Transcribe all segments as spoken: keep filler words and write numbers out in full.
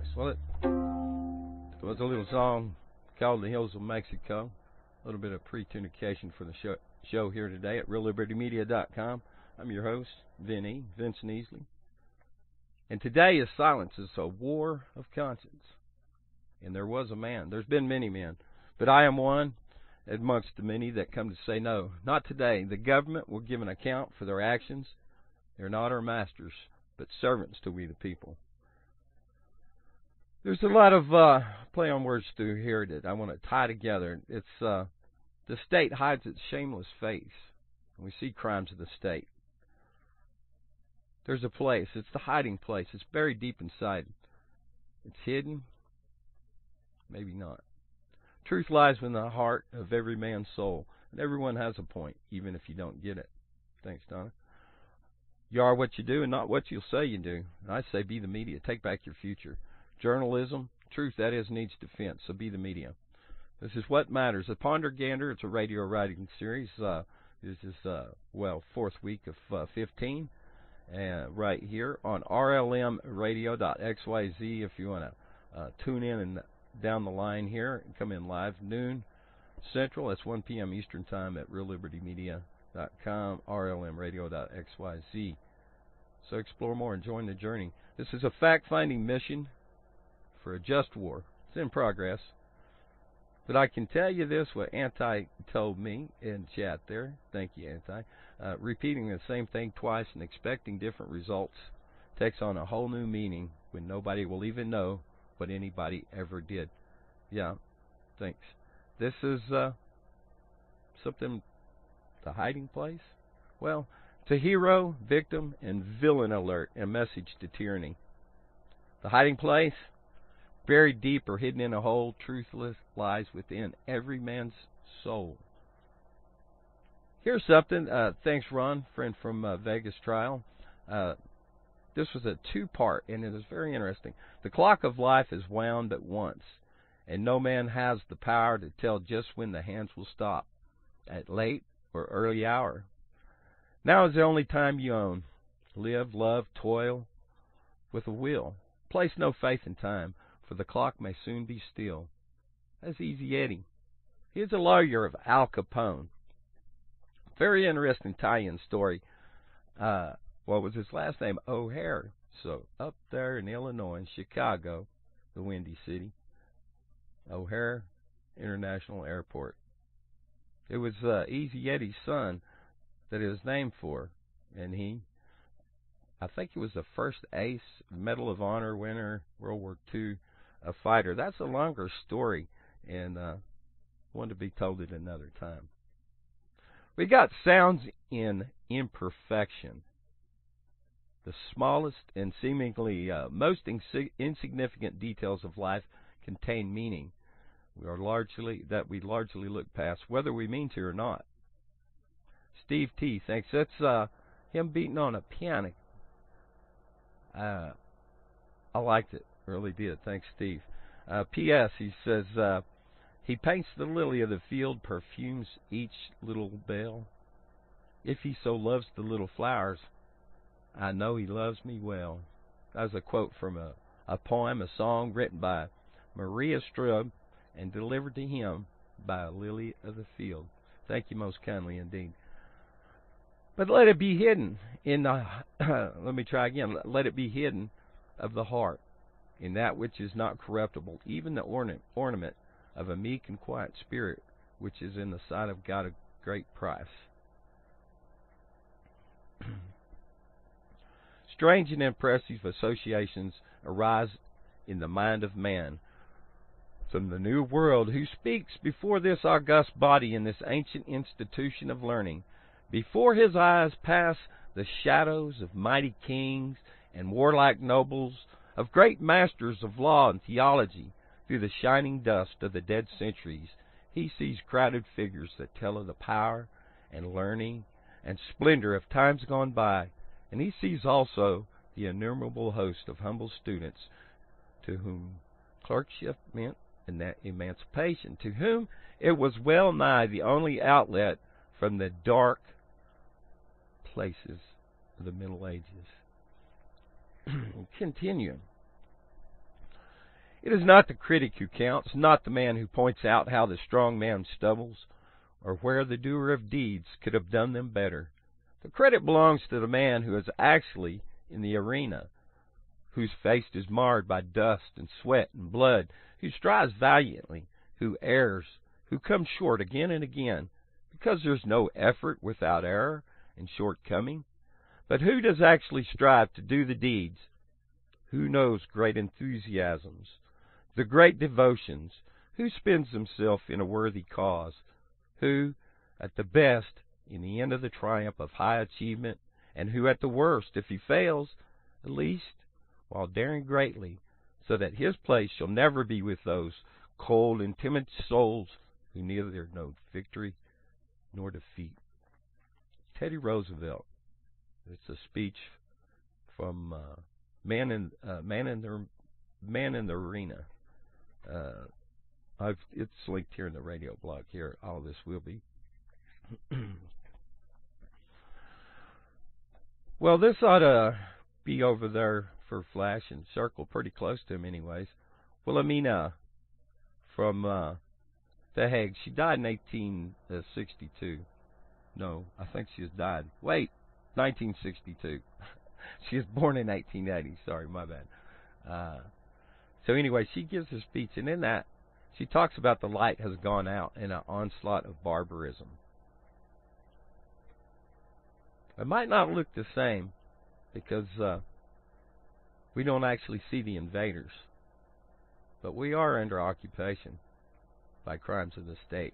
Well, it was a little song called The Hills of Mexico. A little bit of pre-tunication for the show, show here today at real liberty media dot com. I'm your host, Vinny, Vincent Easley. And today is Silence. It's a war of conscience. And there was a man. There's been many men. But I am one amongst the many that come to say no. Not today. The government will give an account for their actions. They're not our masters, but servants to we the people. There's a lot of uh, play on words through here that I want to tie together. It's uh, the state hides its shameless face. We see crimes of the state. There's a place. It's the hiding place. It's buried deep inside. It's hidden. Maybe not. Truth lies in the heart of every man's soul. And everyone has a point, even if you don't get it. Thanks, Donna. You are what you do and not what you'll say you do. And I say be the media. Take back your future. Journalism, truth, that is, needs defense. So be the media. This is what matters. The Ponder Gander, it's a radio writing series. Uh, this is, uh, well, fourth week of uh, fifteen. And right here on R L M radio dot X Y Z if you want to uh, tune in and down the line here and come in live noon Central. That's one p.m. Eastern Time at real liberty media dot com, R L M radio dot X Y Z. So explore more and join the journey. This is a fact-finding mission for a just war. It's in progress. But I can tell you this, what Anti told me in chat there. Thank you, Anti. Uh, repeating the same thing twice and expecting different results takes on a whole new meaning when nobody will even know what anybody ever did. Yeah, thanks. This is uh, something, the hiding place? Well, it's a hero, victim, and villain alert, and message to tyranny. The hiding place? Buried deep or hidden in a hole, truthless lies within every man's soul. Here's something. Uh, thanks, Ron, friend from uh, Vegas Trial. Uh, this was a two-part, and it is very interesting. The clock of life is wound but once, and no man has the power to tell just when the hands will stop, at late or early hour. Now is the only time you own. Live, love, toil with a will. Place no faith in time, for the clock may soon be still. That's Easy Eddie. He's a lawyer of Al Capone. Very interesting tie-in story. Uh, what was his last name? O'Hare. So up there in Illinois, Chicago, the Windy City, O'Hare International Airport. It was uh, Easy Eddie's son that it was named for, and he, I think he was the first ace, Medal of Honor winner, World War Two, a fighter. That's a longer story, and uh, one to be told at another time. We got sounds in imperfection. The smallest and seemingly uh, most insig insignificant details of life contain meaning. We are largely that we largely look past, whether we mean to or not. Steve T thinks that's uh, him beating on a piano. Uh, I liked it, really did. Thanks, Steve. Uh, P S He says. Uh, He paints the lily of the field, perfumes each little bell. If he so loves the little flowers, I know he loves me well. That was a quote from a, a poem, a song written by Maria Strub and delivered to him by a lily of the field. Thank you most kindly indeed. But let it be hidden in the, let me try again, let it be hidden of the heart in that which is not corruptible, even the ornament, ornament of a meek and quiet spirit, which is in the sight of God a great price. Strange and impressive associations arise in the mind of man from the new world who speaks before this august body in this ancient institution of learning. Before his eyes pass the shadows of mighty kings and warlike nobles, of great masters of law and theology. Through the shining dust of the dead centuries, he sees crowded figures that tell of the power and learning and splendor of times gone by, and he sees also the innumerable host of humble students to whom clerkship meant and that emancipation, to whom it was well nigh the only outlet from the dark places of the Middle Ages. Continuing. It is not the critic who counts, not the man who points out how the strong man stumbles, or where the doer of deeds could have done them better. The credit belongs to the man who is actually in the arena, whose face is marred by dust and sweat and blood, who strives valiantly, who errs, who comes short again and again, because there's no effort without error and shortcoming. But who does actually strive to do the deeds? Who knows great enthusiasms, the great devotions? Who spends himself in a worthy cause? Who, at the best, in the end of the triumph of high achievement, and who at the worst, if he fails, at least, while daring greatly, so that his place shall never be with those cold and timid souls who neither know victory nor defeat. Teddy Roosevelt. It's a speech from uh, Man in uh, Man in the Man in the Arena. Uh, I've it's linked here in the radio blog. Here, all this will be. Well, this ought to be over there for Flash and Circle, pretty close to him, anyways. Wilhelmina from uh, The Hague. She died in eighteen sixty-two. No, I think she has died. Wait, nineteen sixty-two. She was born in eighteen eighty. Sorry, my bad. Uh, so anyway, she gives a speech, and in that, she talks about the light has gone out in an onslaught of barbarism. It might not look the same because uh, we don't actually see the invaders, but we are under occupation by crimes of the state.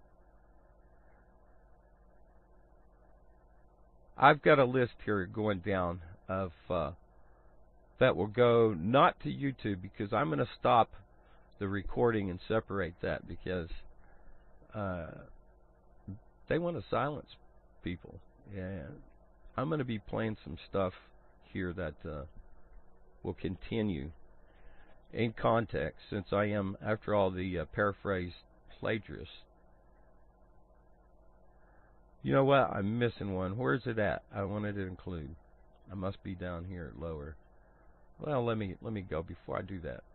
I've got a list here going down of uh, that will go not to YouTube, because I'm going to stop the recording and separate that, because uh, they want to silence people. And I'm going to be playing some stuff here that uh, will continue in context, since I am, after all, the uh, paraphrased plagiarist. You know what? I'm missing one. Where is it at? I wanted to include. I must be down here lower. Well, let me let me go before I do that.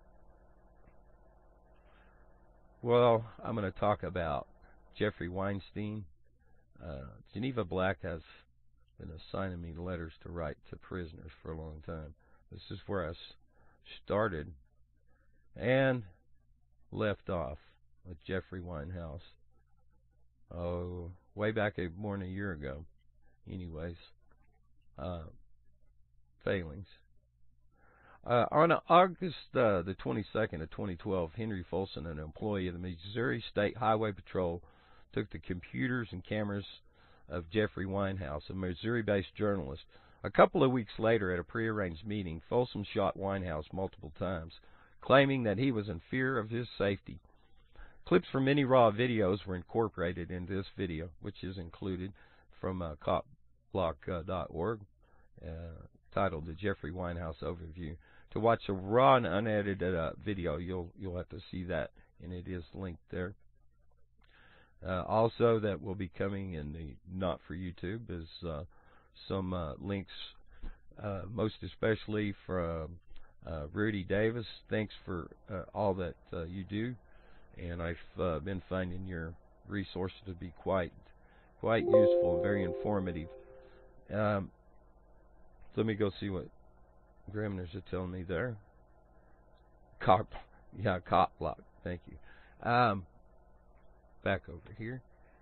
Well, I'm going to talk about Jeffrey Weinstein. Uh, Geneva Black has been assigning me letters to write to prisoners for a long time. This is where I started and left off with Jeffrey Winehouse. Oh, way back a, more than a year ago. Anyways, uh, failings. Uh, on August uh, the twenty-second of twenty twelve, Henry Folsom, an employee of the Missouri State Highway Patrol, took the computers and cameras of Jeffrey Winehouse, a Missouri-based journalist. A couple of weeks later, at a prearranged meeting, Folsom shot Winehouse multiple times, claiming that he was in fear of his safety. Clips from many raw videos were incorporated in this video, which is included from uh, cop block dot org, uh, titled "The Jeffrey Winehouse Overview." To watch a raw and unedited uh, video, you'll you'll have to see that, and it is linked there. Uh, also, that will be coming in the not for YouTube is uh, some uh, links, uh, most especially from uh, Rudy Davis. Thanks for uh, all that uh, you do, and I've uh, been finding your resources to be quite quite useful, very informative. Um, let me go see what Gremners are telling me there. Cop, yeah, cop block. Thank you. Um, back over here.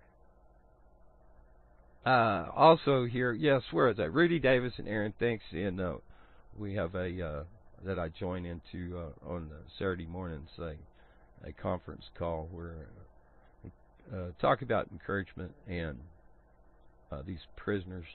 Uh, also here, yes, where is that? Rudy Davis and Aaron, thanks. And uh, we have a uh, that I join into uh, on uh, Saturday mornings, a, a conference call where uh, uh, talk about encouragement and uh, these prisoners.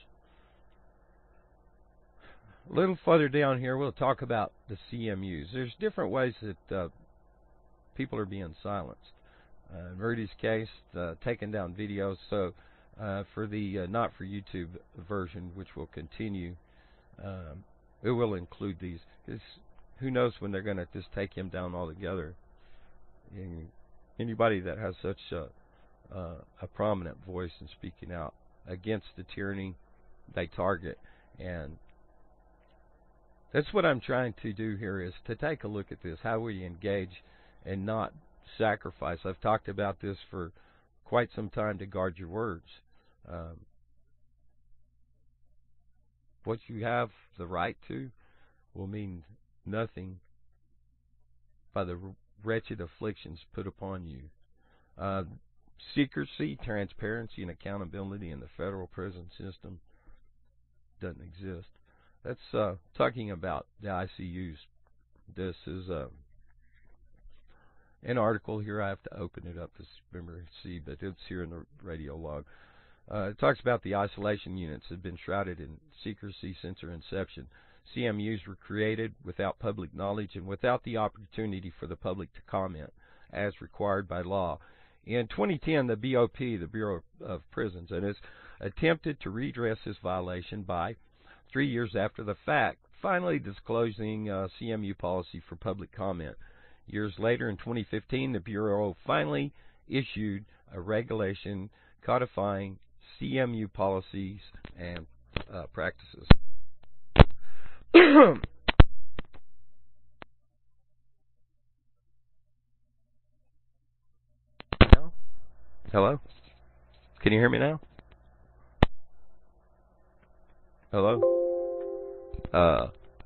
A little further down here, we'll talk about the C M Us. There's different ways that uh, people are being silenced. Uh, in Rudy's case, uh, taking down videos. So uh, for the uh, not for YouTube version, which will continue, um, it will include these. Because who knows when they're going to just take him down altogether. And anybody that has such a, uh, a prominent voice in speaking out against the tyranny they target, and That's what I'm trying to do here, is to take a look at this, how we engage and not sacrifice. I've talked about this for quite some time, to guard your words. Um, what you have the right to will mean nothing by the wretched afflictions put upon you. Uh, secrecy, transparency, and accountability in the federal prison system doesn't exist. That's uh, talking about the I C Us. This is uh, an article here. I have to open it up to remember see, but it's here in the radio log. Uh, it talks about the isolation units that have been shrouded in secrecy since their inception. C M Us were created without public knowledge and without the opportunity for the public to comment, as required by law. In twenty ten, the B O P, the Bureau of Prisons, and has attempted to redress this violation by, three years after the fact, finally disclosing uh, C M U policy for public comment. Years later, in twenty fifteen, the Bureau finally issued a regulation codifying C M U policies and uh, practices. Hello? Can you hear me now? Hello? Uh.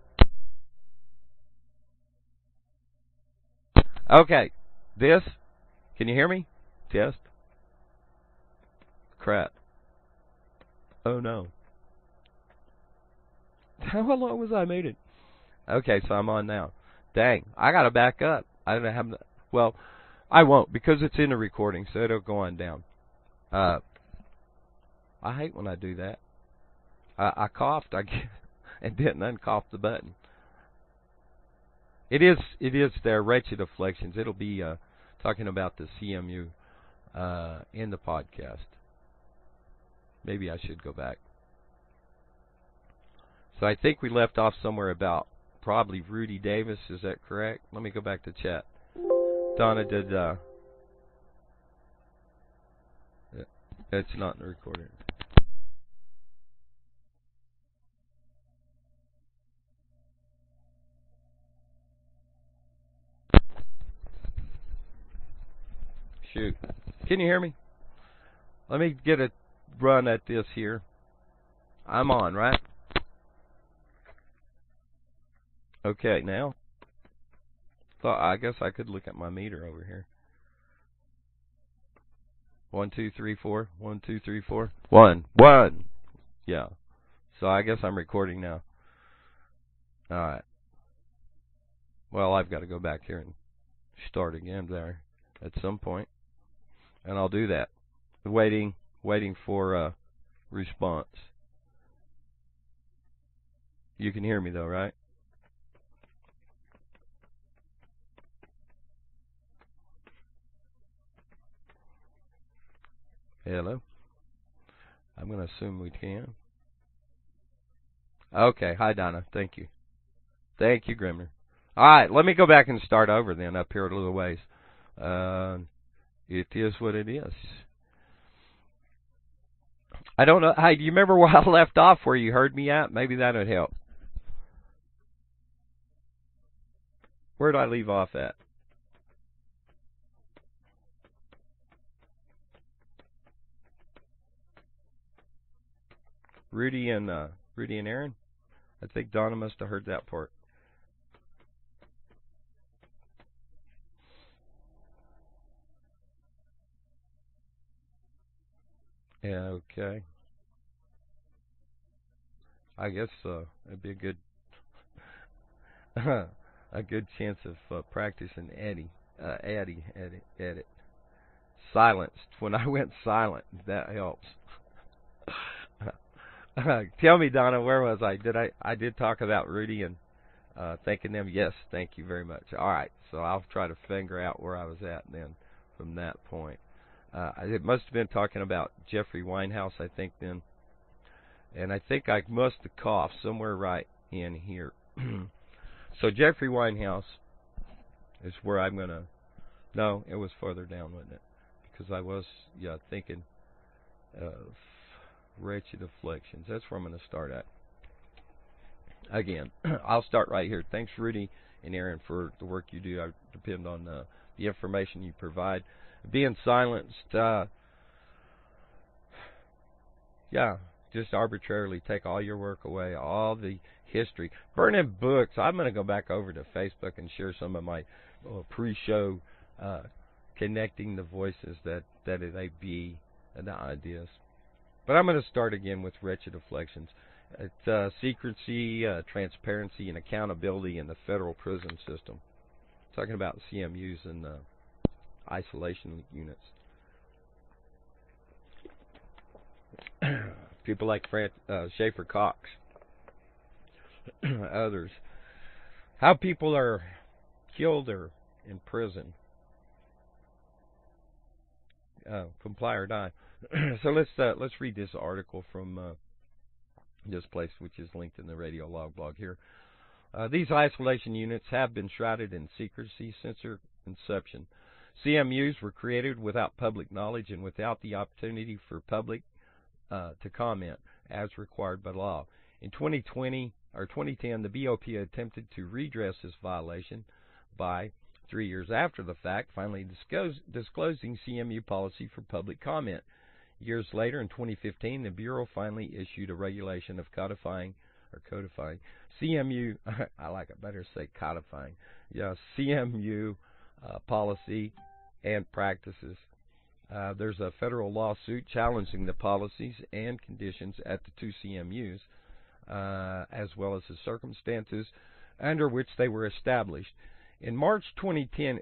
Okay. This? Can you hear me? Test. Crap. Oh no. How long was I muted? Okay, so I'm on now. Dang, I gotta back up. I don't have. Well, I won't, because it's in the recording, so it'll go on down. Uh, I hate when I do that. I, I coughed, I guess, and didn't uncough the button. It is, it is their wretched afflictions. It'll be uh, talking about the C M U uh, in the podcast. Maybe I should go back. So I think we left off somewhere about probably Rudy Davis. Is that correct? Let me go back to chat. Donna, did uh, it's not in the recording. Shoot. Can you hear me? Let me get a run at this here. I'm on, right? Okay, now. Thought I guess I could look at my meter over here. One, two, three, four. One, two, three, four. One. One. Yeah. So I guess I'm recording now. Alright. Well, I've got to go back here and start again there at some point. And I'll do that. Waiting, waiting for a response. You can hear me though, right? Hello? I'm going to assume we can. Okay. Hi, Donna. Thank you. Thank you, Grimner. All right. Let me go back and start over then up here a little ways. Uh, it is what it is. I don't know. Hey, do you remember where I left off, where you heard me at? Maybe that would help. Where did I leave off at? Rudy and uh, Rudy and Aaron. I think Donna must have heard that part. Yeah. Okay. I guess uh, it'd be a good a good chance of uh, practicing Eddie, uh, Eddie, edit, edit. Silenced. When I went silent, that helps. Tell me, Donna, where was I? Did I? I did talk about Rudy and uh, thanking them. Yes, thank you very much. All right, so I'll try to figure out where I was at then from that point. Uh, it must have been talking about Jeffrey Winehouse, I think then, and I think I must have coughed somewhere right in here. So Jeffrey Winehouse is where I'm gonna. No, it was further down, wasn't it? Because I was, yeah, thinking of wretched afflictions. That's where I'm going to start at. again, I'll start right here. Thanks, Rudy and Aaron, for the work you do. I depend on uh, the information you provide. Being silenced, uh, yeah, just arbitrarily take all your work away, all the history. Burning books. I'm going to go back over to Facebook and share some of my uh, pre-show uh, connecting the voices that, that they be and the ideas. But I'm going to start again with Wretched Afflictions. It's uh, secrecy, uh, transparency, and accountability in the federal prison system. Talking about C M Us and uh, isolation units. People like Fran uh, Schaefer Cox, others. How people are killed or in prison. Uh, comply or die. So let's uh, let's read this article from uh, this place, which is linked in the radio log blog here. Uh, these isolation units have been shrouded in secrecy since their inception. C M Us were created without public knowledge and without the opportunity for public uh, to comment, as required by law. In twenty twenty or twenty ten, the B O P attempted to redress this violation by, three years after the fact, finally disclose, disclosing C M U policy for public comment. Years later, in twenty fifteen, the Bureau finally issued a regulation of codifying or codifying C M U. I like it better to say codifying. Yeah, C M U uh, policy and practices. Uh, there's a federal lawsuit challenging the policies and conditions at the two C M Us, uh, as well as the circumstances under which they were established. In March twenty ten,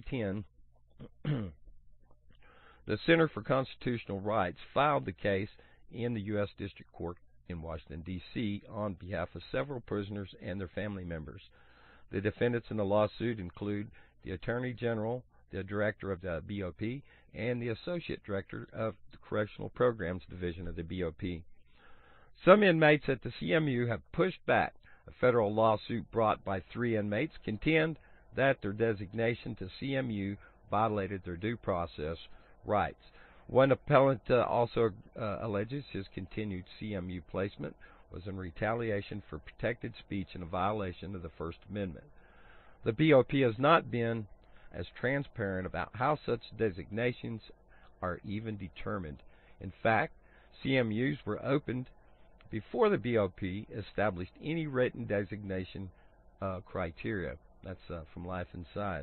the Center for Constitutional Rights filed the case in the U S District Court in Washington, D C on behalf of several prisoners and their family members. The defendants in the lawsuit include the Attorney General, the Director of the B O P, and the Associate Director of the Correctional Programs Division of the B O P. Some inmates at the C M U have pushed back. A federal lawsuit brought by three inmates contend that their designation to C M U violated their due process rights. One appellant uh, also uh, alleges his continued C M U placement was in retaliation for protected speech and a violation of the First Amendment. The B O P has not been as transparent about how such designations are even determined. In fact, C M Us were opened before the B O P established any written designation uh, criteria. That's uh, from Life Inside.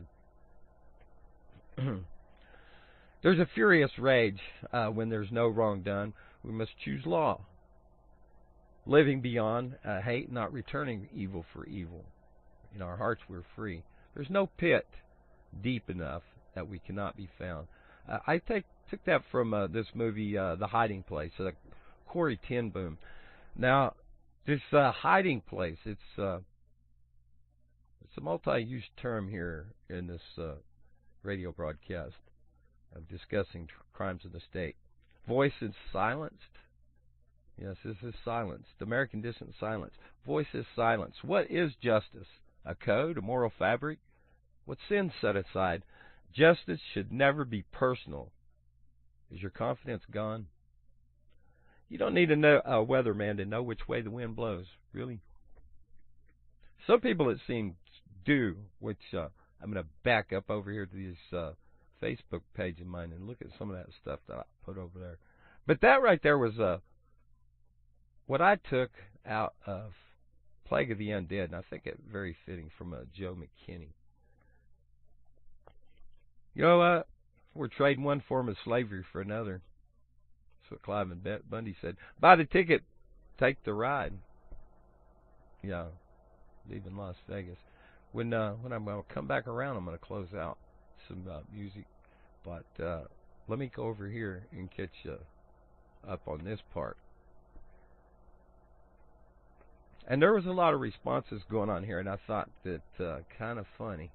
There's a furious rage uh, when there's no wrong done. We must choose law. Living beyond uh, hate, not returning evil for evil. In our hearts we're free. There's no pit deep enough that we cannot be found. Uh, I take, took that from uh, this movie, uh, The Hiding Place, uh, Corey ten Boom. Now, this uh, hiding place, it's uh, it's a multi-use term here in this uh, radio broadcast of discussing crimes of the state. Voice is silenced. Yes, this is silenced. American distant silence. Voice is silenced. What is justice? A code? A moral fabric? What sin set aside? Justice should never be personal. Is your confidence gone? You don't need to know a weatherman to know which way the wind blows, really. Some people, it seems, do, which uh, I'm going to back up over here to this uh, Facebook page of mine and look at some of that stuff that I put over there. But that right there was uh, what I took out of Plague of the Undead, and I think it very fitting, from uh, Joe McKinney. You know, uh, we're trading one form of slavery for another. That's what Clive and Bundy said. Buy the ticket, take the ride. Yeah, leaving Las Vegas. When uh, when I'm going to come back around, I'm going to close out some uh, music. But uh, let me go over here and catch you up on this part. And there was a lot of responses going on here, and I thought that uh, kind of funny.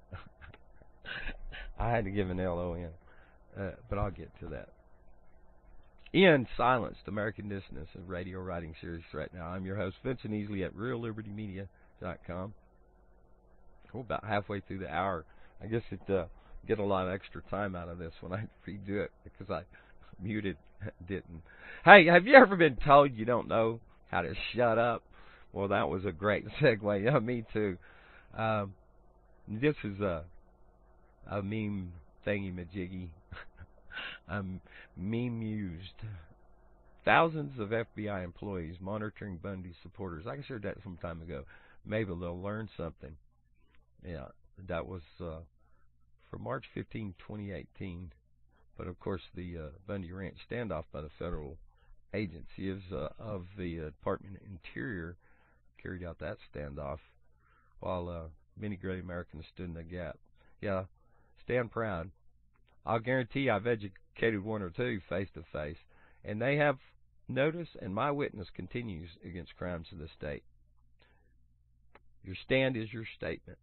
I had to give an L O N, uh, but I'll get to that. In Silenced, American Dissonance, a radio writing series right now. I'm your host, Vincent Easley, at real liberty media dot com. We're about halfway through the hour. I guess it uh, get a lot of extra time out of this when I redo it because I muted didn't. Hey, have you ever been told you don't know how to shut up? Well, that was a great segue. Yeah, me too. Um, this is a a meme thingy majiggy. I'm meme used. Thousands of F B I employees monitoring Bundy supporters. I shared that some time ago. Maybe they'll learn something. Yeah, that was uh, for March fifteenth, twenty eighteen. But of course, the uh, Bundy Ranch standoff by the federal agencies uh, of the uh, Department of Interior carried out that standoff, while uh, many great Americans stood in the gap. Yeah, stand proud. I'll guarantee I've educated one or two face to face, and they have notice, and my witness continues against crimes of the state. Your stand is your statement.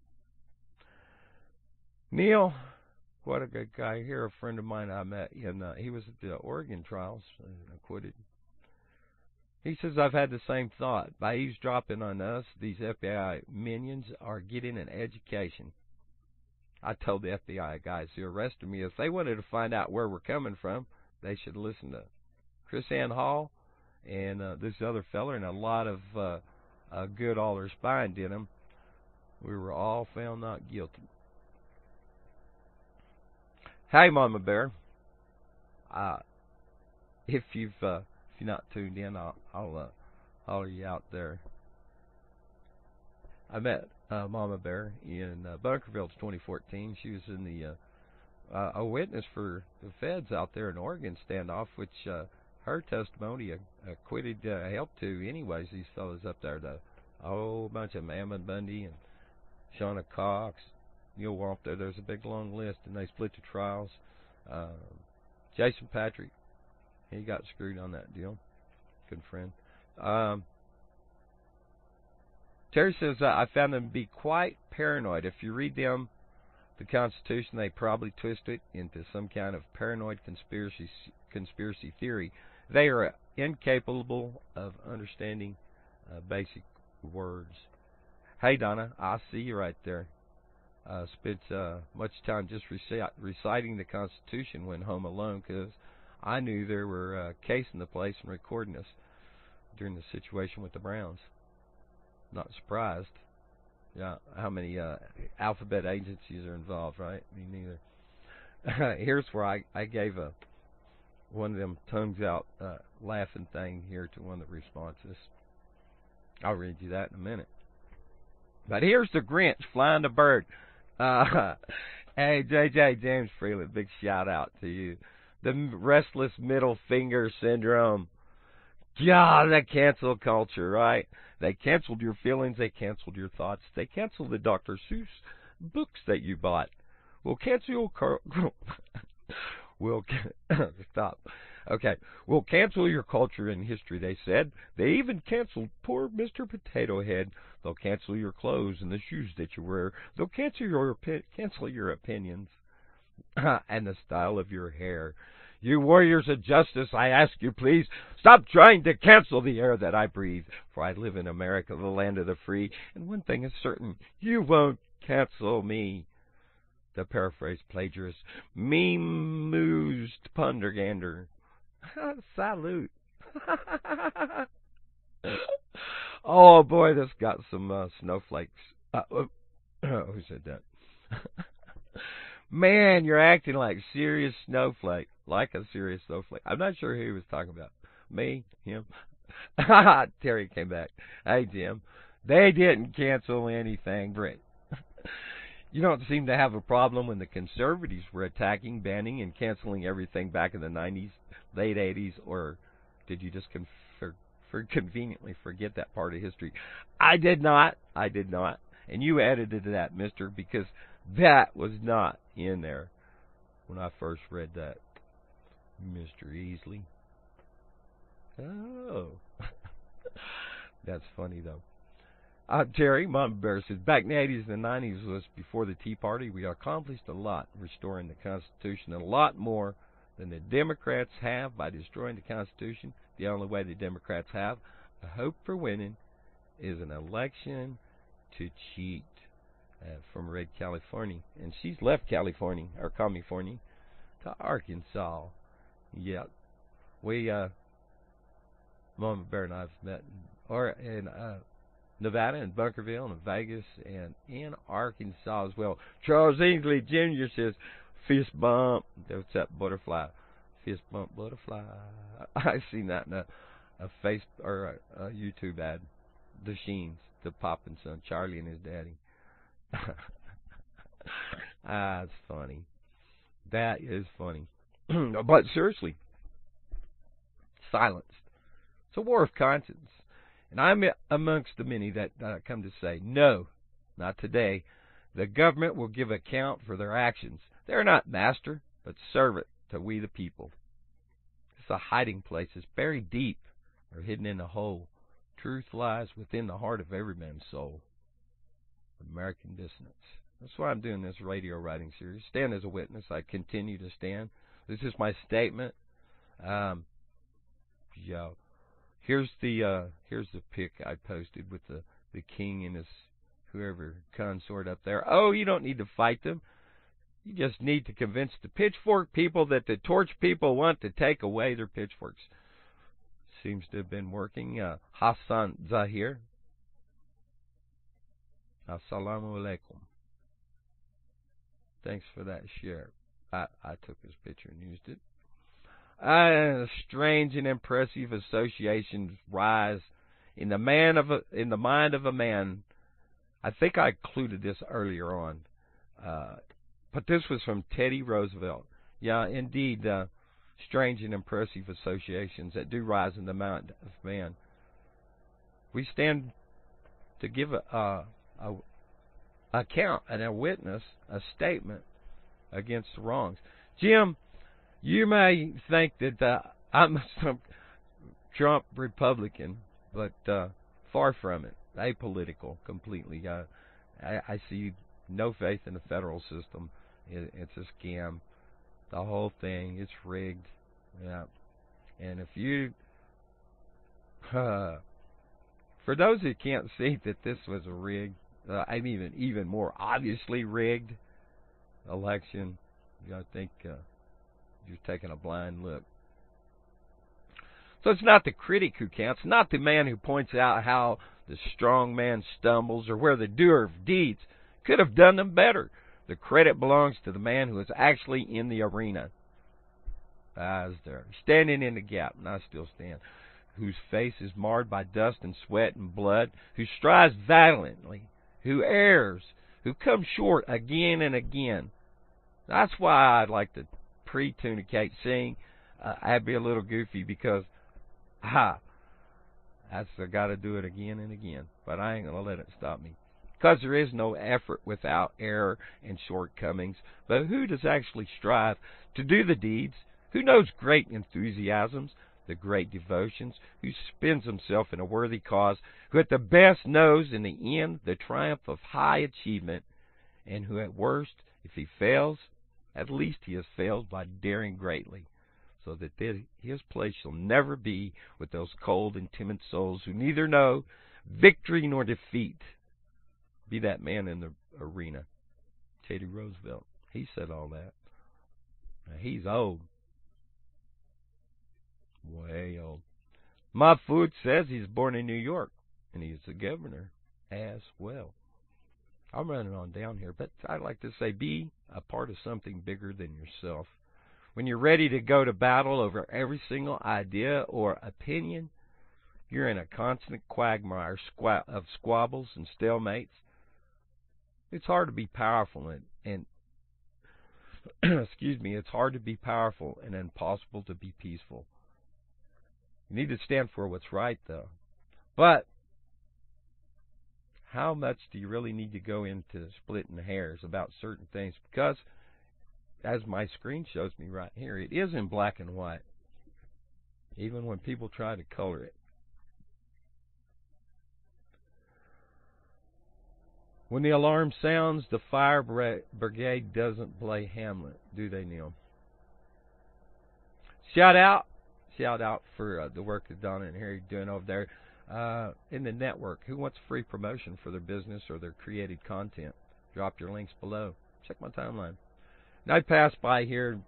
Neil, what a good guy here. A friend of mine I met, and uh, he was at the Oregon trials, uh, acquitted. He says, I've had the same thought. By eavesdropping on us, these F B I minions are getting an education. I told the F B I guys who arrested me, if they wanted to find out where we're coming from, they should listen to Chris Ann Hall and uh, this other feller, and a lot of uh, uh, good all their spine did them. We were all found not guilty. Hey, Mama Bear. Uh, if you've uh, if you're not tuned in, I'll I'll uh, holler you out there. I met uh, Mama Bear in uh, Bunkerville twenty fourteen. She was in the uh, uh, a witness for the feds out there in Oregon standoff, which uh, her testimony uh, acquitted uh, helped to. Anyways, these fellas up there, the a whole bunch of them, Ammon Bundy and Shauna Cox, Neil Walter. There's a big long list, and they split the trials. Uh, Jason Patrick, he got screwed on that deal. Good friend. Um, Terry says, uh, I found them to be quite paranoid. If you read them, the Constitution, they probably twist it into some kind of paranoid conspiracy conspiracy theory. They are incapable of understanding uh, basic words. Hey, Donna, I see you right there. Uh, spent uh, much time just reci reciting the Constitution when home alone, because I knew there were uh, casing the place and recording us during the situation with the Browns. Not surprised. Yeah, how many uh, alphabet agencies are involved, right? Me neither. Here's where I, I gave a one of them tongues out uh, laughing thing here to one of the responses. I'll read you that in a minute. But here's the Grinch flying the bird. Uh, hey, J J James Freeland, big shout out to you. The restless middle finger syndrome. God, that cancel culture, right? They canceled your feelings. They canceled your thoughts. They canceled the Doctor Seuss books that you bought. We'll cancel your... Car we'll stop. Okay. We'll cancel your culture and history, they said. They even canceled poor Mister Potato Head. They'll cancel your clothes and the shoes that you wear. They'll cancel your, cancel your opinions and the style of your hair. You warriors of justice, I ask you, please, stop trying to cancel the air that I breathe, for I live in America, the land of the free, and one thing is certain, you won't cancel me. To paraphrase plagiarist, meme-moosed pundergander. Salute. Oh, boy, this got some uh, snowflakes. Uh, oh, who said that? Man, you're acting like serious snowflake. Like a serious snowflake. I'm not sure who he was talking about. Me? Him? Terry came back. Hey, Jim. They didn't cancel anything, Brent. You don't seem to have a problem when the conservatives were attacking, banning, and canceling everything back in the nineties, late eighties, or did you just con for, for conveniently forget that part of history? I did not. I did not. And you edited that, mister, because that was not in there when I first read that. Mister Easley. Oh. That's funny, though. Uh, Terry, Mama Bear says, back in the eighties and the nineties was before the Tea Party. We accomplished a lot restoring the Constitution, and a lot more than the Democrats have by destroying the Constitution. The only way the Democrats have a hope for winning is an election to cheat. Uh, from Red, California. And she's left California, or California, to Arkansas. Yeah. We, uh, Mama Bear and I have met or in uh, Nevada and Bunkerville and Vegas and in Arkansas as well. Charles Ainsley Junior says, fist bump. That's that butterfly. Fist bump butterfly. I seen that in a, a face or a, a YouTube ad. The Sheens, the Poppin' son, Charlie and his daddy. Ah, it's funny. That is funny. But seriously, silenced. It's a war of conscience. And I'm amongst the many that uh, come to say, no, not today. The government will give account for their actions. They're not master, but servant to we the people. It's a hiding place. It's buried deep or hidden in a hole. Truth lies within the heart of every man's soul. American Dissonance. That's why I'm doing this radio writing series. Stand as a witness. I continue to stand. This is my statement. Um, yeah. Here's the uh, here's the pic I posted with the, the king and his whoever consort up there. Oh, you don't need to fight them. You just need to convince the pitchfork people that the torch people want to take away their pitchforks. Seems to have been working. Uh, Hassan Zahir. Assalamu alaikum. Thanks for that share. I, I took this picture and used it. Uh, strange and impressive associations rise in the man of a, in the mind of a man. I think I included this earlier on, uh, but this was from Teddy Roosevelt. Yeah, indeed, uh, strange and impressive associations that do rise in the mind of man. We stand to give a, a, a account and a witness, a statement against the wrongs. Jim, you may think that uh, I'm some Trump Republican, but uh, far from it. Apolitical, completely. Uh, I, I see no faith in the federal system. It, it's a scam. The whole thing, it's rigged. Yeah. And if you, uh, for those who can't see that this was a rigged, uh, I mean, even even more obviously rigged election, I think uh, you're taking a blind look. So it's not the critic who counts, not the man who points out how the strong man stumbles or where the doer of deeds could have done them better. The credit belongs to the man who is actually in the arena. I was there, standing in the gap, and I still stand, whose face is marred by dust and sweat and blood, who strives valiantly, who errs, who comes short again and again. That's why I'd like to pre-tunicate, sing. Uh, I'd be a little goofy because, ha, that's I got to do it again and again. But I ain't going to let it stop me. Because there is no effort without error and shortcomings. But who does actually strive to do the deeds? Who knows great enthusiasms, the great devotions? Who spends himself in a worthy cause? Who at the best knows in the end the triumph of high achievement? And who at worst, if he fails, at least he has failed by daring greatly, so that his place shall never be with those cold and timid souls who neither know victory nor defeat. Be that man in the arena. Teddy Roosevelt. He said all that. Now, he's old. Way old. Mahfoud says he's born in New York, and he's the governor as well. I'm running on down here, but I'd like to say be a part of something bigger than yourself. When you're ready to go to battle over every single idea or opinion, you're in a constant quagmire of squabbles and stalemates. It's hard to be powerful and, and excuse me, it's hard to be powerful and impossible to be peaceful. You need to stand for what's right, though. But how much do you really need to go into splitting hairs about certain things? Because, as my screen shows me right here, it is in black and white, even when people try to color it. When the alarm sounds, the fire brigade doesn't play Hamlet, do they, Neil? Shout out, shout out for uh, the work that Donna and Harry are doing over there uh, in the network. Who wants free promotion for their business or their created content? Drop your links below. Check my timeline. And I passed by here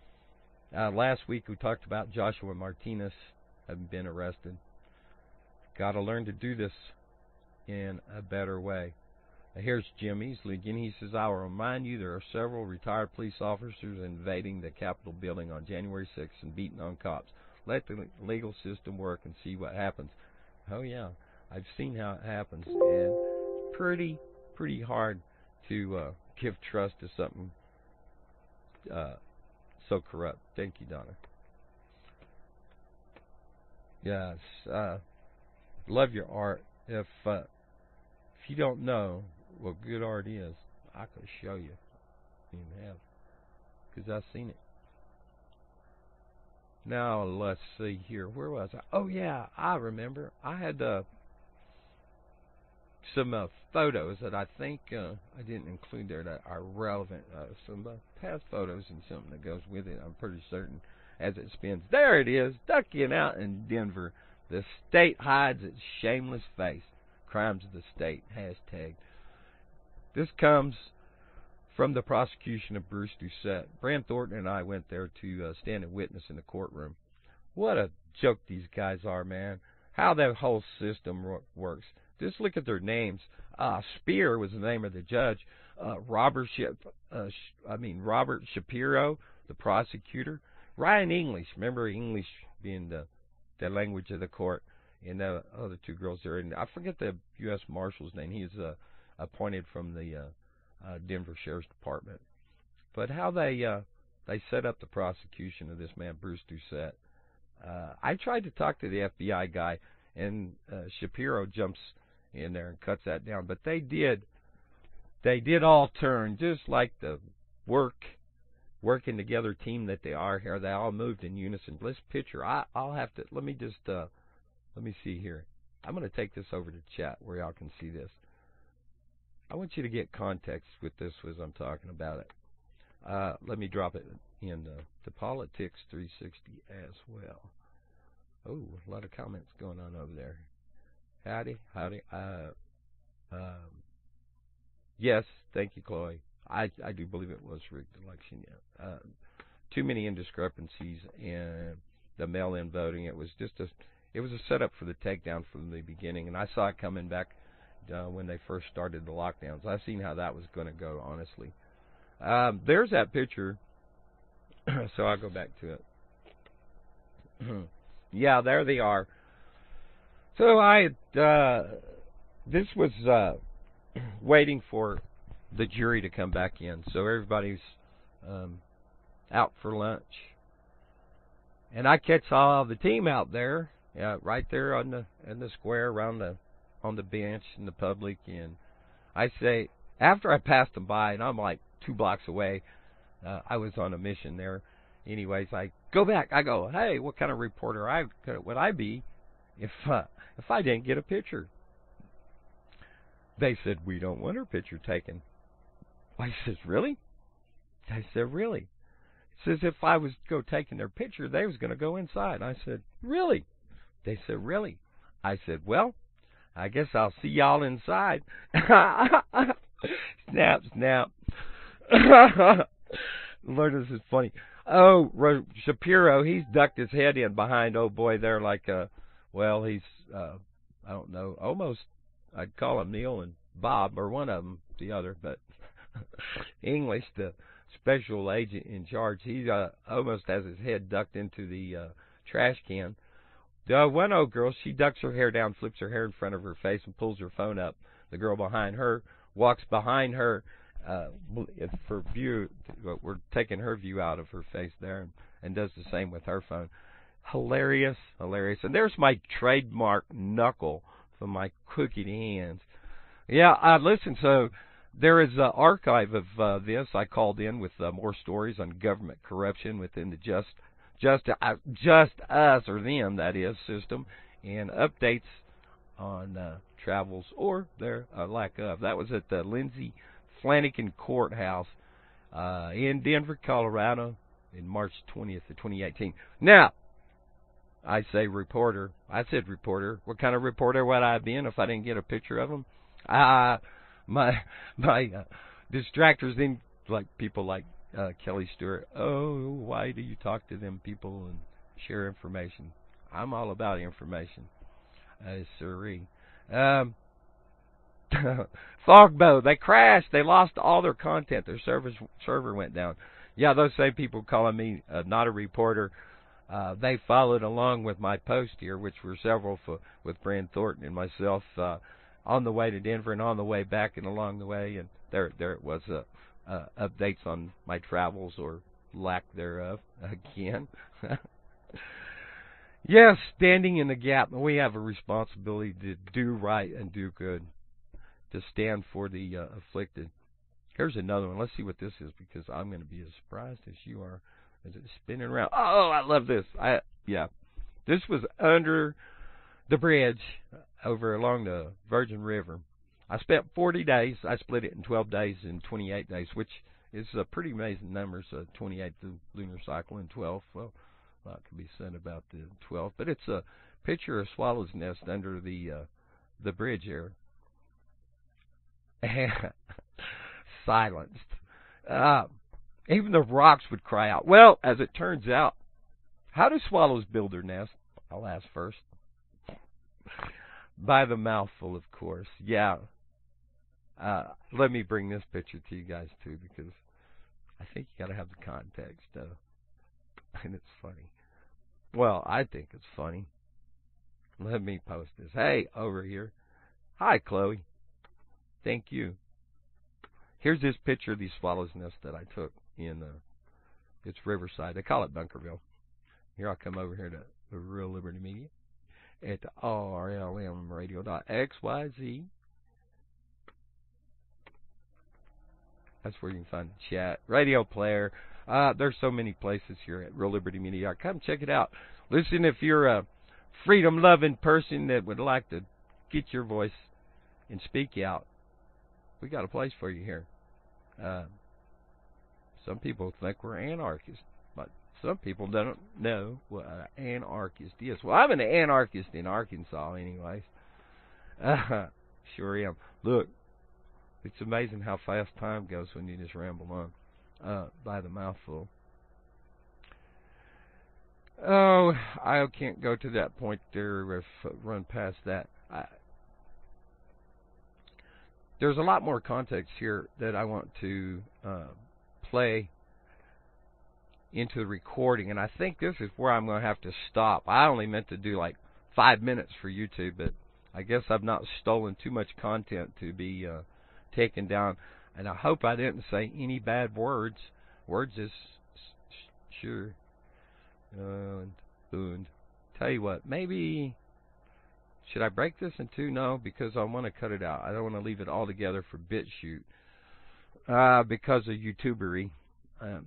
uh, last week. We talked about Joshua Martinez having been arrested. Got to learn to do this in a better way. Here's Jim Easley again. He says, I will remind you there are several retired police officers invading the Capitol building on January sixth and beating on cops. Let the legal system work and see what happens. Oh, yeah. I've seen how it happens. And pretty, pretty hard to uh, give trust to something uh, so corrupt. Thank you, Donna. Yes. Uh, love your art. If, uh, if you don't know what good art is, I could show you. You have, because I've seen it. Now let's see here. Where was I? Oh yeah, I remember. I had uh, some uh, photos that I think uh, I didn't include there that are relevant. Uh, some uh, past photos and something that goes with it. I'm pretty certain. As it spins, there it is, ducking out in Denver. The state hides its shameless face. Crimes of the state. Hashtag. This comes from the prosecution of Bruce Doucette. Bram Thornton and I went there to uh, stand and witness in the courtroom. What a joke these guys are, man. How that whole system works. Just look at their names. Uh, Spear was the name of the judge. Uh, Robert, Ship, uh, I mean Robert Shapiro, the prosecutor. Ryan English. Remember English being the the language of the court. And the other two girls there. And I forget the U S Marshal's name. He is uh, appointed from the uh, uh, Denver Sheriff's Department. But how they uh, they set up the prosecution of this man, Bruce Doucette. Uh, I tried to talk to the F B I guy, and uh, Shapiro jumps in there and cuts that down. But they did, they did all turn, just like the work, working together team that they are here. They all moved in unison. Let's picture. I, I'll have to, let me just, uh, let me see here. I'm going to take this over to chat where y'all can see this. I want you to get context with this as I'm talking about it. Uh, let me drop it in uh, to Politics three sixty as well. Oh, a lot of comments going on over there. Howdy, howdy. Uh, um, yes, thank you, Chloe. I, I do believe it was rigged election. Yeah. Uh, too many indiscrepancies in the mail-in voting. It was just a, it was a setup for the takedown from the beginning, and I saw it coming back uh, when they first started the lockdowns. I've seen how that was going to go, honestly. Um, there's that picture. So I'll go back to it. Yeah, there they are. So I, uh, this was uh, waiting for the jury to come back in. So everybody's um, out for lunch, and I catch all the team out there, yeah, right there on the in the square around the on the bench in the public, and I say after I passed them by, and I'm like two blocks away. Uh, I was on a mission there. Anyways, I go back. I go, hey, what kind of reporter I would I be if uh, if I didn't get a picture? They said, we don't want our picture taken. I says, really? I said, really? It says if I was to go taking their picture, they was going to go inside. I said, really? They said, really? I said, well, I guess I'll see y'all inside. Snap, snap. Lord, this is funny. Oh, Shapiro, he's ducked his head in behind, oh boy, there like, uh, well, he's, uh, I don't know, almost, I'd call him Neil and Bob, or one of them, the other, but English, the special agent in charge, he uh, almost has his head ducked into the uh, trash can. The one old girl, she ducks her hair down, flips her hair in front of her face, and pulls her phone up. The girl behind her walks behind her, uh, for view, we're taking her view out of her face there, and, and does the same with her phone. Hilarious, hilarious. And there's my trademark knuckle from my crooked hands. Yeah, uh, listen, so there is an archive of uh, this. I called in with uh, more stories on government corruption within the just, just, uh, just us, or them, that is, system, and updates on uh, travels or their uh, lack of. That was at the Lindsay Flanagan Courthouse uh, in Denver, Colorado, in March twentieth of twenty eighteen. Now, I say reporter. I said reporter. What kind of reporter would I have been if I didn't get a picture of them? Uh, my my uh, distractors then, like people like uh, Kelly Stewart. Oh, why do you talk to them people and share information? I'm all about information. Uh, sorry. Um, Fogbow, they crashed. They lost all their content. Their server server went down. Yeah, those same people calling me uh, not a reporter. Uh, they followed along with my post here, which were several for, with Brand Thornton and myself uh, on the way to Denver and on the way back and along the way. And there, there it was. Uh, uh, updates on my travels or lack thereof again. Yes, standing in the gap. We have a responsibility to do right and do good, to stand for the uh, afflicted. Here's another one. Let's see what this is, because I'm going to be as surprised as you are as it's spinning around. Oh, I love this. I yeah, this was under the bridge over along the Virgin River. I spent forty days. I split it in twelve days and twenty-eight days, which is a pretty amazing numbers. Uh, twenty-eight the lunar cycle and twelve. Well, a lot can be said about the twelve, but it's a picture of swallow's nest under the uh, the bridge here. Silenced. Uh, even the rocks would cry out. Well, as it turns out, how do swallows build their nest? I'll ask first. By the mouthful, of course. Yeah. Uh, let me bring this picture to you guys, too, because I think you got to have the context. Uh, and it's funny. Well, I think it's funny. Let me post this. Hey, over here. Hi, Chloe. Thank you. Here's this picture of these swallows' nest that I took in, uh, it's Riverside. They call it Bunkerville. Here I come over here to the Real Liberty Media at the R L M radio dot X Y Z. That's where you can find the chat, radio player. Uh, there's so many places here at Real Liberty Media. Come check it out. Listen, if you're a freedom-loving person that would like to get your voice and speak out, we got a place for you here. Uh, some people think we're anarchists, but some people don't know what an anarchist is. Well, I'm an anarchist in Arkansas, anyways. Uh, sure am. Look, it's amazing how fast time goes when you just ramble on uh, by the mouthful. Oh, I can't go to that point there if uh, run past that. I, there's a lot more context here that I want to uh, play into the recording, and I think this is where I'm going to have to stop. I only meant to do like five minutes for YouTube, but I guess I've not stolen too much content to be uh, taken down, and I hope I didn't say any bad words. Words is sure. Uh, and, and tell you what, maybe should I break this in two? No, because I want to cut it out. I don't want to leave it all together for BitChute uh, because of YouTubery. Um,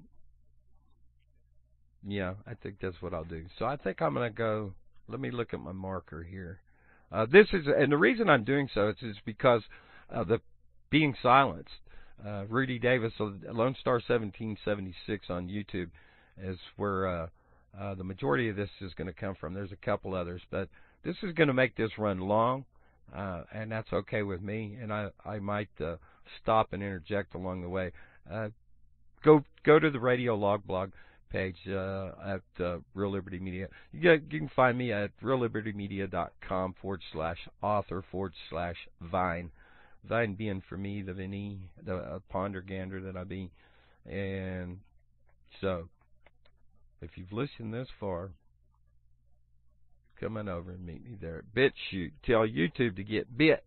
yeah, I think that's what I'll do. So I think I'm going to go. Let me look at my marker here. Uh, this is, and the reason I'm doing so is, is because of the being silenced. Uh, Rudy Davis, Lone Star seventeen seventy-six on YouTube is where uh, uh, the majority of this is going to come from. There's a couple others, but this is going to make this run long, uh, and that's okay with me. And I, I might uh, stop and interject along the way. Uh, go go to the Radio Log blog page uh, at uh, Real Liberty Media. You, get, you can find me at real liberty media dot com forward slash author forward slash Vine. Vine being for me the Vinny, the uh, ponder gander that I be. And so, if you've listened this far, come on over and meet me there at BitChute. Tell YouTube to get bit.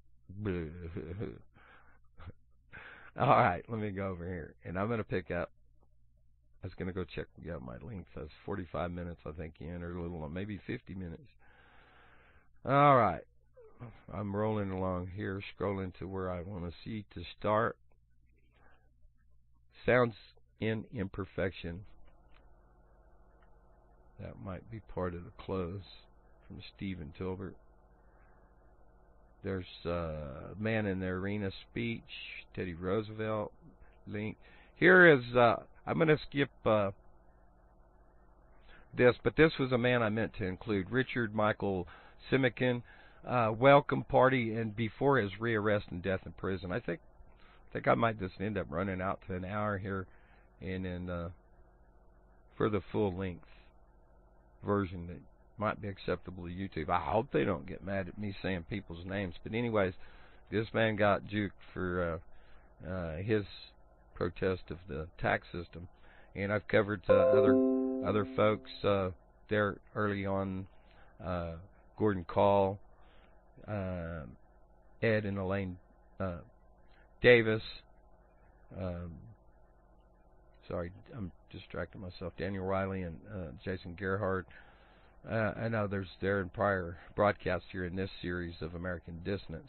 All right, let me go over here. And I'm going to pick up. I was going to go check out my length. That's forty-five minutes, I think, in, or a little, maybe fifty minutes. All right. I'm rolling along here, scrolling to where I want to see to start. Sounds in imperfection. That might be part of the close from Stephen Tilbert. There's uh, Man in the Arena speech, Teddy Roosevelt link. Here is, uh, I'm going to skip uh, this, but this was a man I meant to include, Richard Michael Simkin. Uh, welcome party, and before his rearrest and death in prison. I think I think I might just end up running out to an hour here, and then uh, for the full length version that might be acceptable to YouTube. I hope they don't get mad at me saying people's names. But anyways, this man got juked for uh, uh, his protest of the tax system, and I've covered uh, other other folks uh, there early on. Uh, Gordon Call, uh, Ed and Elaine uh, Davis. Um, sorry, I'm distracting myself. Daniel Riley and uh, Jason Gerhardt. Uh, and others there in prior broadcasts here in this series of American Dissonance.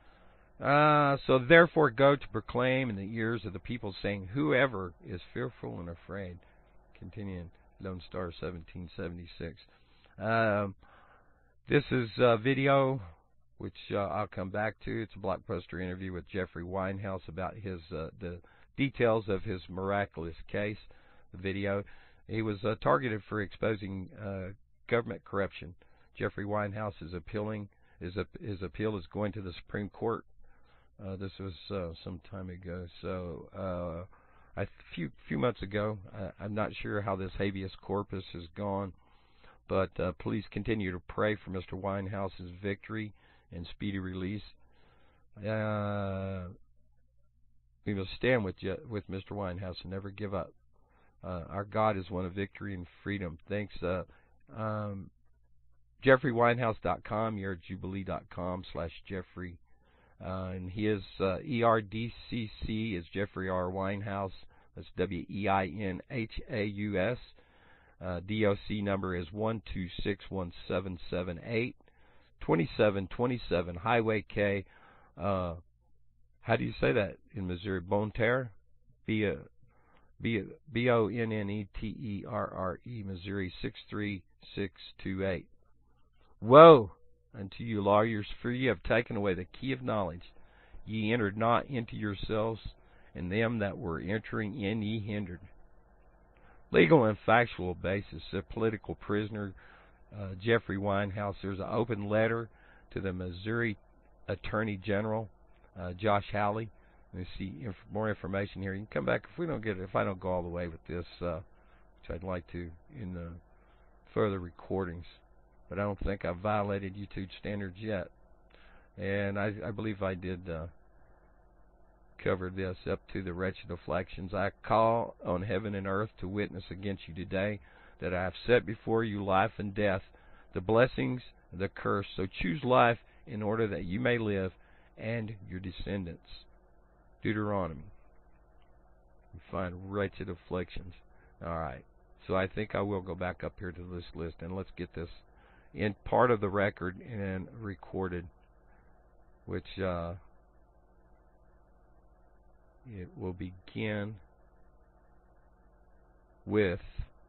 Uh, so therefore go to proclaim in the ears of the people, saying, whoever is fearful and afraid. Continuing, Lone Star seventeen seventy-six. Um, this is a video which uh, I'll come back to. It's a blockbuster interview with Jeffrey Winehouse about his uh, the details of his miraculous case. The video. He was uh, targeted for exposing uh, government corruption. Jeffrey Winehouse is appealing. His, his appeal is going to the Supreme Court. Uh, this was uh, some time ago. So uh, a few few months ago. I, I'm not sure how this habeas corpus has gone, but uh, please continue to pray for Mister Winehouse's victory and speedy release. Uh, we must stand with Je with Mister Winehouse and never give up. Uh, our God is one of victory and freedom. Thanks. Uh, Um, Jeffrey Winehouse dot com, Ear Jubilee dot com slash Jeffrey. Uh, and his uh, E R D C C is Jeffrey R. Winehouse. That's W E I N H A U S. Uh, D O C number is one two six one seven seven eight. twenty-seven twenty-seven Highway K. Uh, how do you say that in Missouri? Bonne Terre? B O N N E T E R R E, Missouri six three six two eight. Woe unto you, lawyers, for ye have taken away the key of knowledge. Ye entered not into yourselves, and them that were entering in ye hindered. Legal and factual basis. A political prisoner, uh, Jeffrey Winehouse. There's an open letter to the Missouri Attorney General, uh, Josh Hawley. Let's see inf more information here. You can come back if we don't get it, if I don't go all the way with this, uh, which I'd like to in the further recordings. But I don't think I've violated YouTube standards yet. And I, I believe I did uh, cover this up to the wretched afflictions. I call on heaven and earth to witness against you today that I have set before you life and death, the blessings, the curse. So choose life in order that you may live and your descendants. Deuteronomy. You find wretched afflictions. Alright. So I think I will go back up here to this list and let's get this in part of the record and recorded, which uh, it will begin with,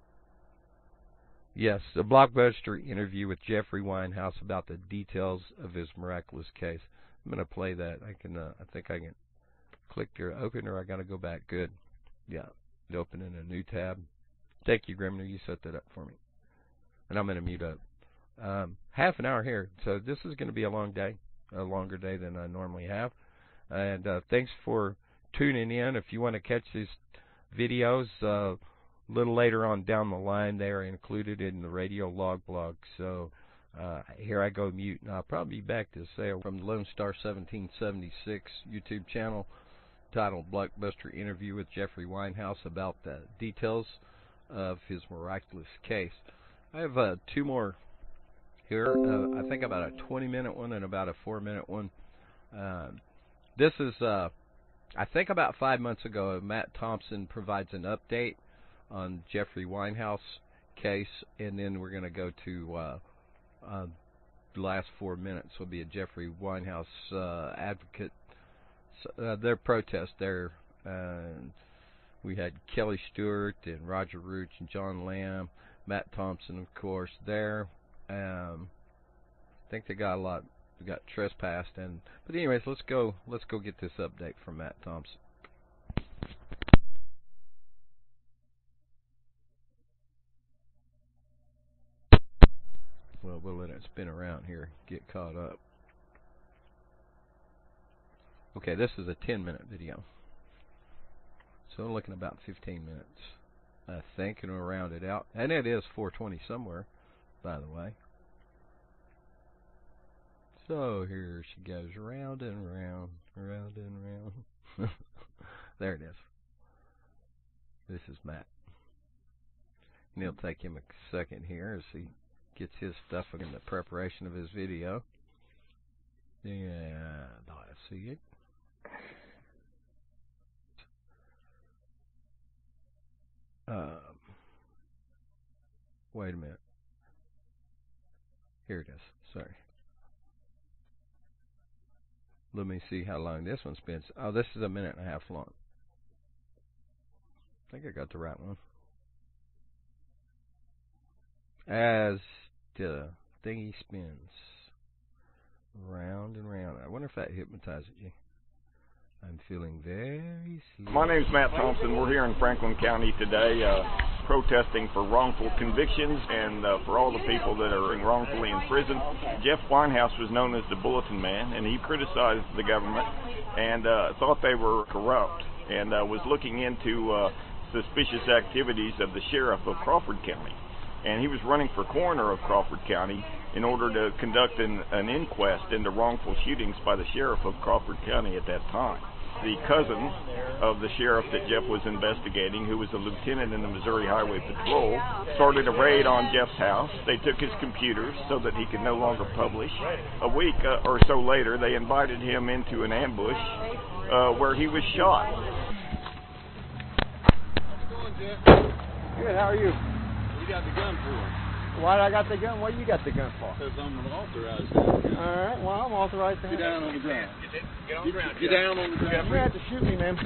yes, a blockbuster interview with Jeffrey Winehouse about the details of his miraculous case. I'm going to play that. I can. Uh, I think I can click here, open, or I got to go back. Good. Yeah. Open in a new tab. Thank you, Grimner. You set that up for me. And I'm going to mute up. Um, half an hour here. So this is going to be a long day, a longer day than I normally have. And uh, thanks for tuning in. If you want to catch these videos uh, a little later on down the line, they are included in the radio log blog. So uh, here I go mute. And I'll probably be back to say from the Lone Star seventeen seventy-six YouTube channel titled Blockbuster Interview with Jeffrey Winehouse about the details of his miraculous case. I have uh, two more here. Uh, I think about a twenty minute one and about a four minute one. Uh, this is, uh, I think about five months ago, Matt Thompson provides an update on Jeffrey Winehouse case, and then we're going to go to uh, uh, the last four minutes will be a Jeffrey Winehouse uh, advocate. Uh, their protest there. Uh, we had Kelly Stewart and Roger Roach and John Lamb, Matt Thompson, of course, there. Um, I think they got a lot. We got trespassed, and but anyways, let's go. Let's go get this update from Matt Thompson. Well, we'll let it spin around here, get caught up. Okay, this is a ten minute video. So I'm looking about fifteen minutes, I think, and we'll round it out. And it is four twenty somewhere, by the way. So here she goes, round and round, round and round. There it is. This is Matt. And it'll take him a second here as he gets his stuff in the preparation of his video. Yeah, I see it. Um, wait a minute. Here it is. Sorry. Let me see how long this one spends. Oh, this is a minute and a half long. I think I got the right one. As the thingy spins round and round. I wonder if that hypnotizes you. I'm feeling very sleepy. My name's Matt Thompson. We're here in Franklin County today uh, protesting for wrongful convictions and uh, for all the people that are wrongfully in prison. Jeff Winehouse was known as the Bulletin Man, and he criticized the government and uh, thought they were corrupt, and uh, was looking into uh, suspicious activities of the sheriff of Crawford County. And he was running for coroner of Crawford County in order to conduct an, an inquest into wrongful shootings by the sheriff of Crawford County at that time. The cousin of the sheriff that Jeff was investigating, who was a lieutenant in the Missouri Highway Patrol, started a raid on Jeff's house. They took his computers so that he could no longer publish. A week uh, or so later, they invited him into an ambush uh, where he was shot. How's it going, Jeff? Good, how are you? You got the gun for? Why I got the gun? What you got the gun for? Because I'm an authorized gun. All right, well, I'm authorized to Get down on the ground. Get, get on the ground. Get down on the ground. You're going to have to shoot me, man.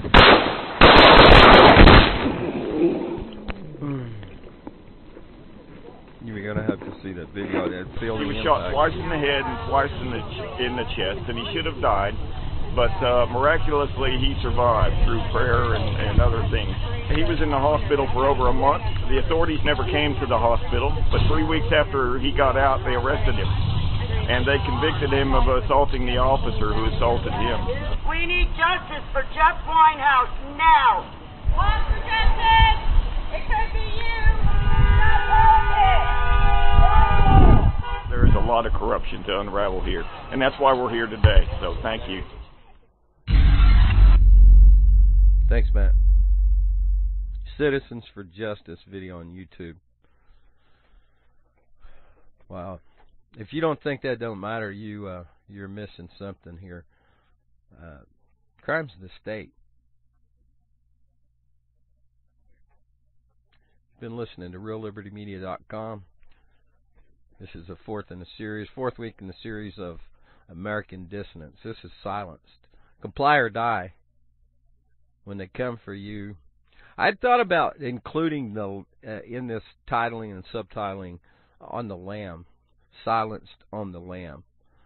You're going to have to see that video. That he was shot twice in the head and twice in the, ch in the chest, and he should have died. But uh, miraculously, he survived through prayer and, and other things. He was in the hospital for over a month. The authorities never came to the hospital, but three weeks after he got out, they arrested him. And they convicted him of assaulting the officer who assaulted him. We need justice for Jeff Winehouse now. One for justice. It could be you. There is a lot of corruption to unravel here, and that's why we're here today. So thank you. Thanks, Matt. Citizens for Justice video on YouTube. Wow. If you don't think that don't matter, you uh, you're missing something here. Uh, crimes of the state. Been listening to Real Liberty Media dot com. This is the fourth in the series, fourth week in the series of American Dissonance. This is Silenced. Comply or die. When they come for you. I thought about including the uh, in this titling and subtitling on the Lamb, Silenced on the Lamb.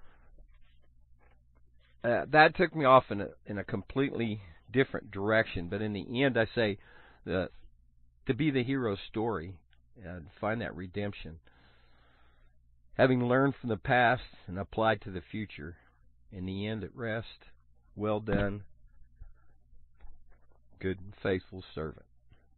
Uh, that took me off in a, in a completely different direction, but in the end I say uh, to be the hero's story and find that redemption. Having learned from the past and applied to the future, in the end at rest, well done, good and faithful servant.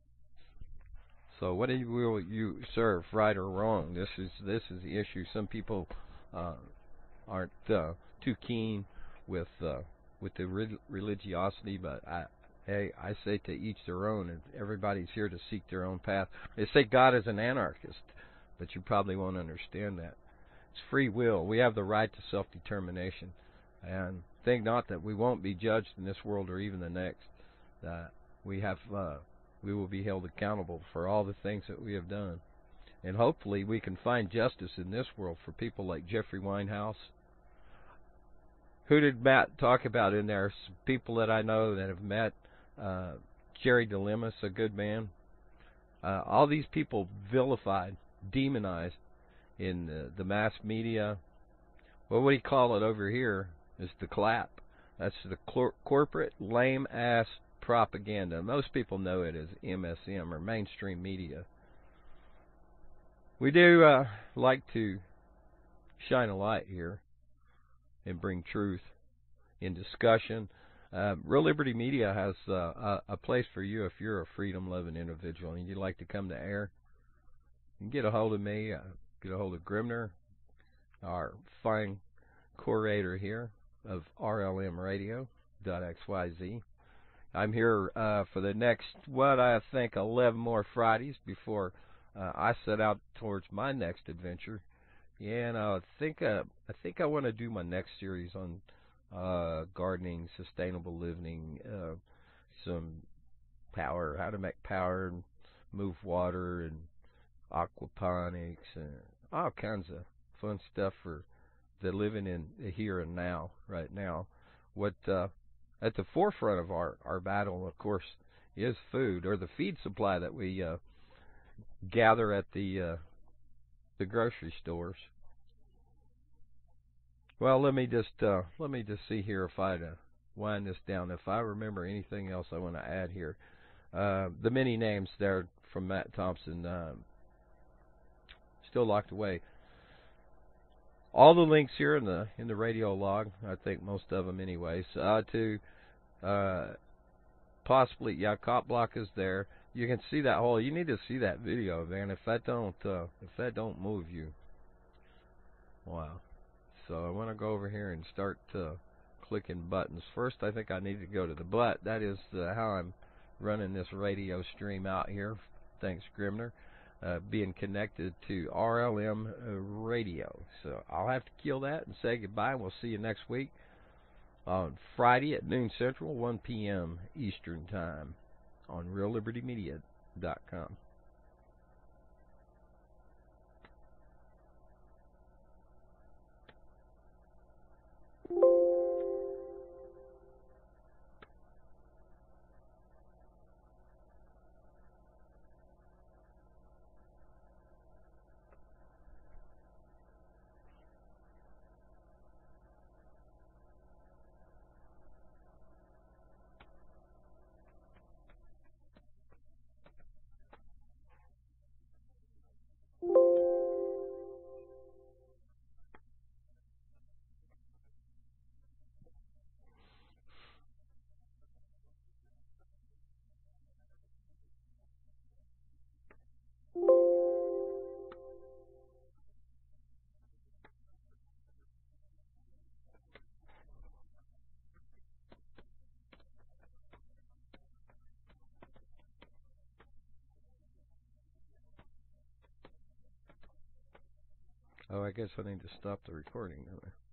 So what do you, will you serve, right or wrong? This is this is the issue. Some people uh, aren't uh, too keen with uh, with the re religiosity, but I hey I say to each their own, and everybody's here to seek their own path. They say God is an anarchist, but you probably won't understand that. It's free will. We have the right to self-determination, and think not that we won't be judged in this world or even the next. That we have, uh, we will be held accountable for all the things that we have done, and hopefully we can find justice in this world for people like Jeffrey Winehouse. Who did Matt talk about in there? Some people that I know that have met. Uh, Jerry DeLemus, a good man. Uh, all these people vilified, demonized in the, the mass media. Well, what do you call it over here is the clap. That's the cor corporate lame-ass propaganda. Most people know it as M S M or mainstream media. We do uh, like to shine a light here and bring truth in discussion. Uh, Real Liberty Media has uh, a, a place for you if you're a freedom-loving individual and you'd like to come to air. You can get a hold of me, uh, get a hold of Grimner, our fine curator here of R L M radio dot X Y Z. I'm here uh, for the next, what I think, eleven more Fridays before uh, I set out towards my next adventure. Yeah, and I think uh, I think I want to do my next series on uh, gardening, sustainable living, uh, some power, how to make power and move water, and aquaponics, and all kinds of fun stuff for the living in the here and now, right now. What uh, at the forefront of our, our battle, of course, is food, or the feed supply that we uh, gather at the uh, the grocery stores. Well, let me just uh, let me just see here if I uh, wind this down. If I remember anything else I want to add here, uh, the many names there from Matt Thompson, uh, still locked away. All the links here in the in the radio log, I think most of them anyways, uh, to uh, possibly, yeah, Cop Block is there. You can see that whole, you need to see that video, man. If that don't, uh, if that don't move you, wow. So I want to go over here and start uh, clicking buttons. First, I think I need to go to the butt. That is uh, how I'm running this radio stream out here. Thanks, Grimner. Uh, being connected to R L M uh, radio. So I'll have to kill that and say goodbye. We'll see you next week on Friday at noon Central, one P M Eastern Time on Real Liberty Media dot com. Oh, I guess I need to stop the recording, don't I?